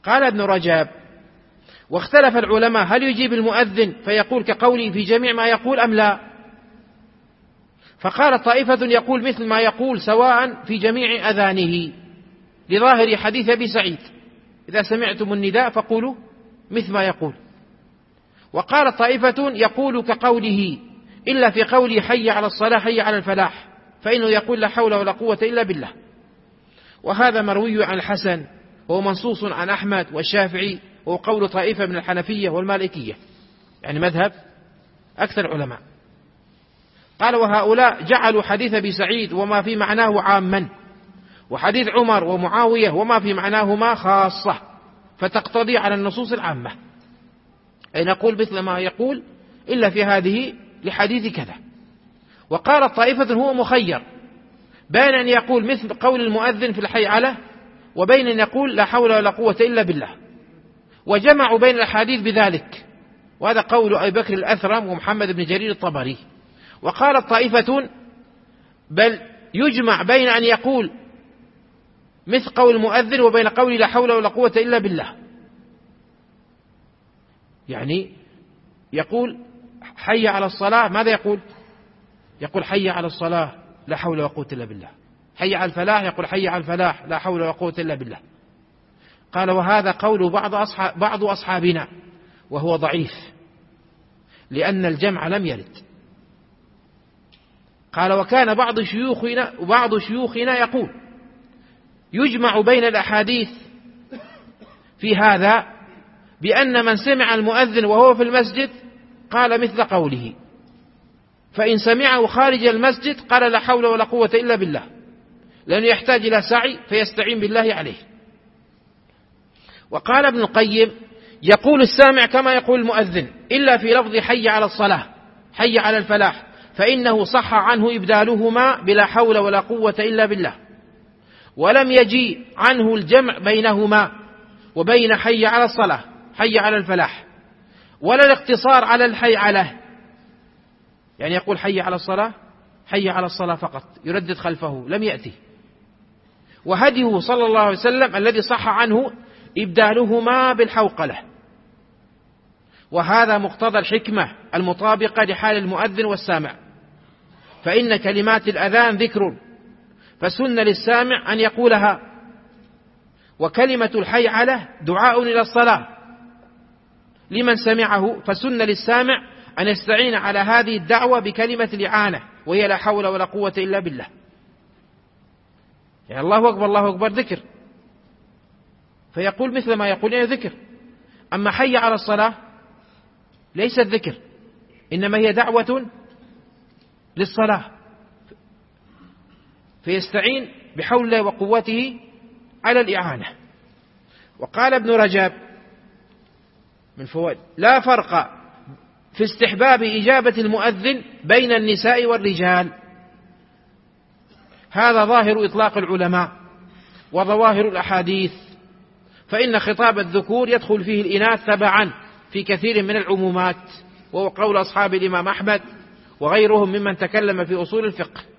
قال ابن رجب: واختلف العلماء هل يجيب المؤذن فيقول كقوله في جميع ما يقول أم لا؟ فقال طائفة يقول مثل ما يقول سواء في جميع أذانه، لظاهر حديث أبي سعيد: إذا سمعتم النداء فقولوا مثل ما يقول. وقال طائفة يقول كقوله إلا في قوله حي على الصلاة حي على الفلاح، فإنه يقول لا حول ولا قوة إلا بالله. وهذا مروي عن الحسن، وهو منصوص عن أحمد والشافعي، وهو قول طائفة من الحنفية والمالكية، يعني مذهب أكثر العلماء. قال: وهؤلاء جعلوا حديث أبي سعيد وما في معناه عاما، وحديث عمر ومعاوية وما في معناهما خاصة، فتقتضي على النصوص العامة، أي نقول مثل ما يقول إلا في هذه لحديث كذا. وقال طائفة هو مخير بين أن يقول مثل قول المؤذن في الحي على، وبين أن يقول لا حول ولا قوة إلا بالله، وجمعوا بين الأحاديث بذلك، وهذا قول أبي بكر الأثرم ومحمد بن جرير الطبري. وقالت طائفة بل يجمع بين أن يقول مثل قول المؤذن وبين قول لا حول ولا قوة إلا بالله، يعني يقول حي على الصلاة، ماذا يقول؟ يقول حي على الصلاة لا حول ولا قوة إلا بالله. حي على الفلاح يقول حي على الفلاح لا حول ولا قوة إلا بالله. قال: وهذا قول بعض أصحابنا، وهو ضعيف لأن الجمع لم يرد. قال: وكان بعض شيوخنا يقول يجمع بين الأحاديث في هذا بأن من سمع المؤذن وهو في المسجد قال مثل قوله، فإن سمعه خارج المسجد قال لا حول ولا قوة إلا بالله، لأنه يحتاج إلى سعي فيستعين بالله عليه. وقال ابن القيم: يقول السامع كما يقول المؤذن إلا في لفظ حي على الصلاة حي على الفلاح، فإنه صح عنه إبدالهما بلا حول ولا قوة إلا بالله، ولم يجي عنه الجمع بينهما وبين حي على الصلاة حي على الفلاح، ولا الاقتصار على الحي على، يعني يقول حي على الصلاة حي على الصلاة فقط يردد خلفه، لم يأتي. وهديه صلى الله عليه وسلم الذي صح عنه إبدالهما بالحوقلة، وهذا مقتضى الحكمة المطابقة لحال المؤذن والسامع، فإن كلمات الأذان ذكر فسن للسامع أن يقولها، وكلمة الحي على دعاء إلى الصلاة لمن سمعه، فسن للسامع أن يستعين على هذه الدعوة بكلمة الإعانة، وهي لا حول ولا قوة إلا بالله. يعني الله أكبر الله أكبر ذكر، فيقول مثل ما يقول يعني ذكر. أما حي على الصلاة ليست ذكر، إنما هي دعوة للصلاة، فيستعين بحول الله وقوته على الإعانة. وقال ابن رجب من فوائد: لا فرق في استحباب إجابة المؤذن بين النساء والرجال، هذا ظاهر إطلاق العلماء وظواهر الأحاديث، فإن خطاب الذكور يدخل فيه الإناث تبعا في كثير من العمومات، وهو قول أصحاب الإمام أحمد وغيرهم ممن تكلم في أصول الفقه.